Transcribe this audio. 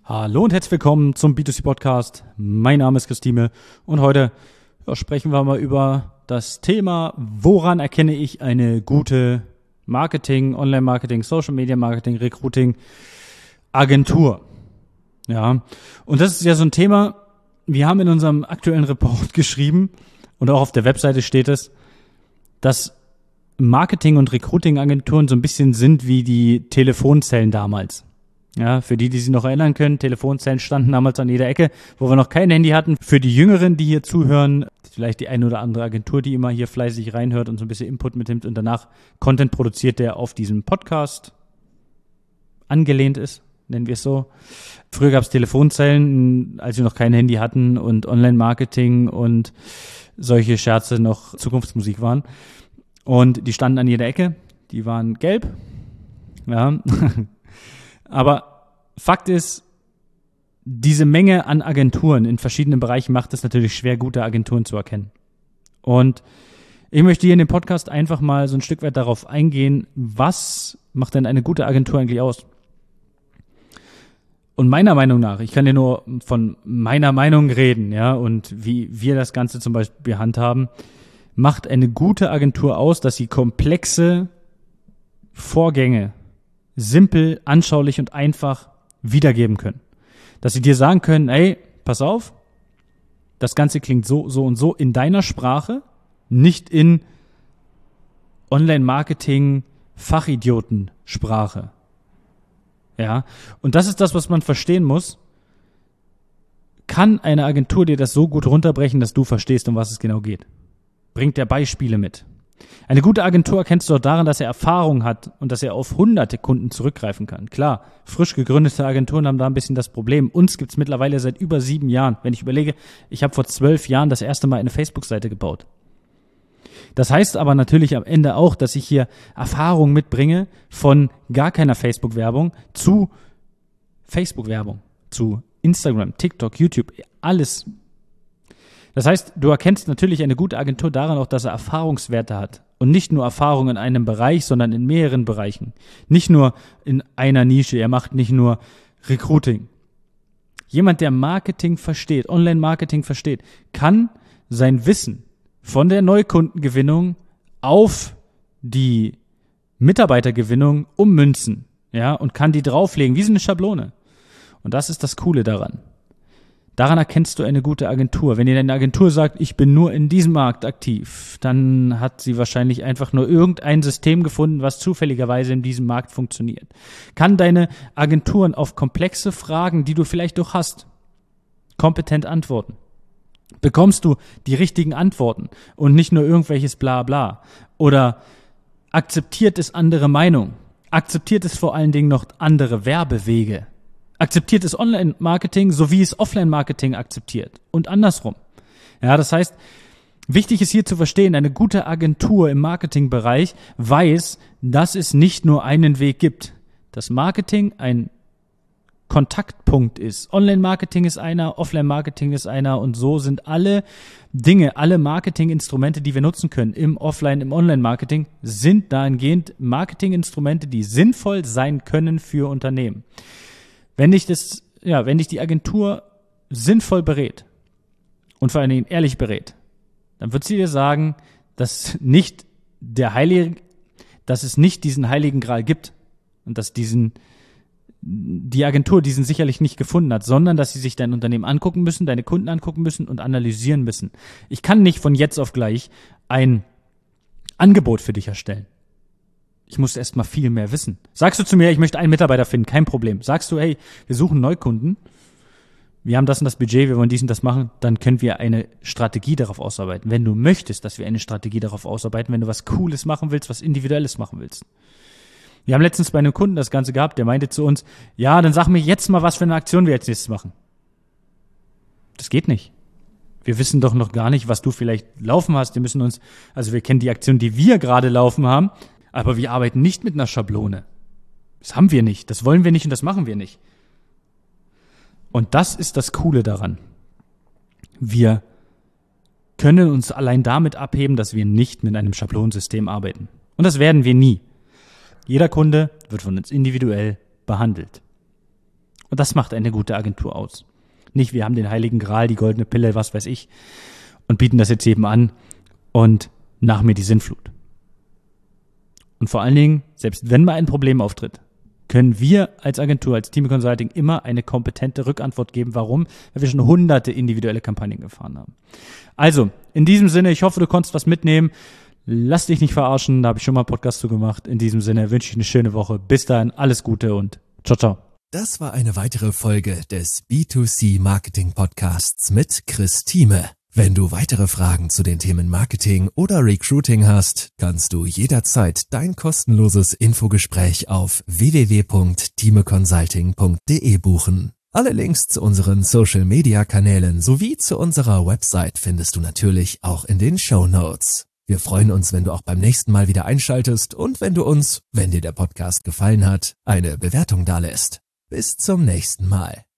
Hallo und herzlich willkommen zum B2C-Podcast. Mein Name ist Christine und heute sprechen wir mal über das Thema, woran erkenne ich eine gute Marketing, Online-Marketing, Social-Media-Marketing, Recruiting-Agentur. Ja, und das ist ja so ein Thema, wir haben in unserem aktuellen Report geschrieben und auch auf der Webseite steht es, dass Marketing- und Recruiting-Agenturen so ein bisschen sind wie die Telefonzellen damals. Ja, für die sich noch erinnern können, Telefonzellen standen damals an jeder Ecke, wo wir noch kein Handy hatten. Für die Jüngeren, die hier zuhören, vielleicht die eine oder andere Agentur, die immer hier fleißig reinhört und so ein bisschen Input mitnimmt und danach Content produziert, der auf diesem Podcast angelehnt ist, nennen wir es so. Früher gab es Telefonzellen, als wir noch kein Handy hatten und Online-Marketing und solche Scherze noch Zukunftsmusik waren. Und die standen an jeder Ecke, die waren gelb, ja. Aber Fakt ist, diese Menge an Agenturen in verschiedenen Bereichen macht es natürlich schwer, gute Agenturen zu erkennen. Und ich möchte hier in dem Podcast einfach mal so ein Stück weit darauf eingehen, was macht denn eine gute Agentur eigentlich aus? Und meiner Meinung nach, ich kann dir nur von meiner Meinung reden, ja, und wie wir das Ganze zum Beispiel handhaben, macht eine gute Agentur aus, dass sie komplexe Vorgänge simpel, anschaulich und einfach wiedergeben können. Dass sie dir sagen können, ey, pass auf, das Ganze klingt so, so und so in deiner Sprache, nicht in Online-Marketing-Fachidiotensprache. Ja, und das ist das, was man verstehen muss. Kann eine Agentur dir das so gut runterbrechen, dass du verstehst, um was es genau geht? Bringt der Beispiele mit? Eine gute Agentur erkennst du auch daran, dass er Erfahrung hat und dass er auf hunderte Kunden zurückgreifen kann. Klar, frisch gegründete Agenturen haben da ein bisschen das Problem. Uns gibt's mittlerweile seit über 7 Jahren. Wenn ich überlege, ich habe vor 12 Jahren das erste Mal eine Facebook-Seite gebaut. Das heißt aber natürlich am Ende auch, dass ich hier Erfahrung mitbringe von gar keiner Facebook-Werbung zu Facebook-Werbung, zu Instagram, TikTok, YouTube, alles. Das heißt, du erkennst natürlich eine gute Agentur daran auch, dass er Erfahrungswerte hat. Und nicht nur Erfahrung in einem Bereich, sondern in mehreren Bereichen. Nicht nur in einer Nische. Er macht nicht nur Recruiting. Jemand, der Marketing versteht, Online-Marketing versteht, kann sein Wissen von der Neukundengewinnung auf die Mitarbeitergewinnung ummünzen, ja, und kann die drauflegen, wie so eine Schablone. Und das ist das Coole daran. Daran erkennst du eine gute Agentur. Wenn dir eine Agentur sagt, ich bin nur in diesem Markt aktiv, dann hat sie wahrscheinlich einfach nur irgendein System gefunden, was zufälligerweise in diesem Markt funktioniert. Kann deine Agenturen auf komplexe Fragen, die du vielleicht doch hast, kompetent antworten? Bekommst du die richtigen Antworten und nicht nur irgendwelches Blabla? Oder akzeptiert es andere Meinung? Akzeptiert es vor allen Dingen noch andere Werbewege? Akzeptiert es Online-Marketing, so wie es Offline-Marketing akzeptiert und andersrum. Ja, das heißt, wichtig ist hier zu verstehen, eine gute Agentur im Marketingbereich weiß, dass es nicht nur einen Weg gibt. Dass Marketing ein Kontaktpunkt ist. Online-Marketing ist einer, Offline-Marketing ist einer und so sind alle Dinge, alle Marketinginstrumente, die wir nutzen können im Offline-, im Online-Marketing, sind dahingehend Marketinginstrumente, die sinnvoll sein können für Unternehmen. Wenn dich die Agentur sinnvoll berät und vor allen Dingen ehrlich berät, dann wird sie dir sagen, dass es nicht diesen heiligen Gral gibt und dass die Agentur diesen sicherlich nicht gefunden hat, sondern dass sie sich dein Unternehmen angucken müssen, deine Kunden angucken müssen und analysieren müssen. Ich kann nicht von jetzt auf gleich ein Angebot für dich erstellen. Ich muss erst mal viel mehr wissen. Sagst du zu mir, ich möchte einen Mitarbeiter finden, kein Problem. Sagst du, hey, wir suchen Neukunden, wir haben das und das Budget, wir wollen dies und das machen, dann können wir eine Strategie darauf ausarbeiten. Wenn du möchtest, dass wir eine Strategie darauf ausarbeiten, wenn du was Cooles machen willst, was Individuelles machen willst. Wir haben letztens bei einem Kunden das Ganze gehabt, der meinte zu uns, ja, dann sag mir jetzt mal, was für eine Aktion wir als nächstes machen. Das geht nicht. Wir wissen doch noch gar nicht, was du vielleicht laufen hast. Wir kennen die Aktion, die wir gerade laufen haben, aber wir arbeiten nicht mit einer Schablone. Das haben wir nicht, das wollen wir nicht und das machen wir nicht. Und das ist das Coole daran. Wir können uns allein damit abheben, dass wir nicht mit einem Schablonensystem arbeiten. Und das werden wir nie. Jeder Kunde wird von uns individuell behandelt. Und Und das macht eine gute Agentur aus. Nicht, wir haben den heiligen Gral, die goldene Pille, was weiß ich, und bieten das jetzt jedem an und nach mir die Sinnflut. Und vor allen Dingen, selbst wenn mal ein Problem auftritt, können wir als Agentur, als Time Consulting immer eine kompetente Rückantwort geben. Warum? Weil wir schon hunderte individuelle Kampagnen gefahren haben. Also, in diesem Sinne, ich hoffe, du konntest was mitnehmen. Lass dich nicht verarschen, da habe ich schon mal einen Podcast zu gemacht. In diesem Sinne wünsche ich eine schöne Woche. Bis dahin, alles Gute und ciao, ciao. Das war eine weitere Folge des B2C Marketing Podcasts mit Chris Thieme. Wenn du weitere Fragen zu den Themen Marketing oder Recruiting hast, kannst du jederzeit dein kostenloses Infogespräch auf www.thimeconsulting.de buchen. Alle Links zu unseren Social-Media-Kanälen sowie zu unserer Website findest du natürlich auch in den Shownotes. Wir freuen uns, wenn du auch beim nächsten Mal wieder einschaltest und wenn du uns, wenn dir der Podcast gefallen hat, eine Bewertung dalässt. Bis zum nächsten Mal.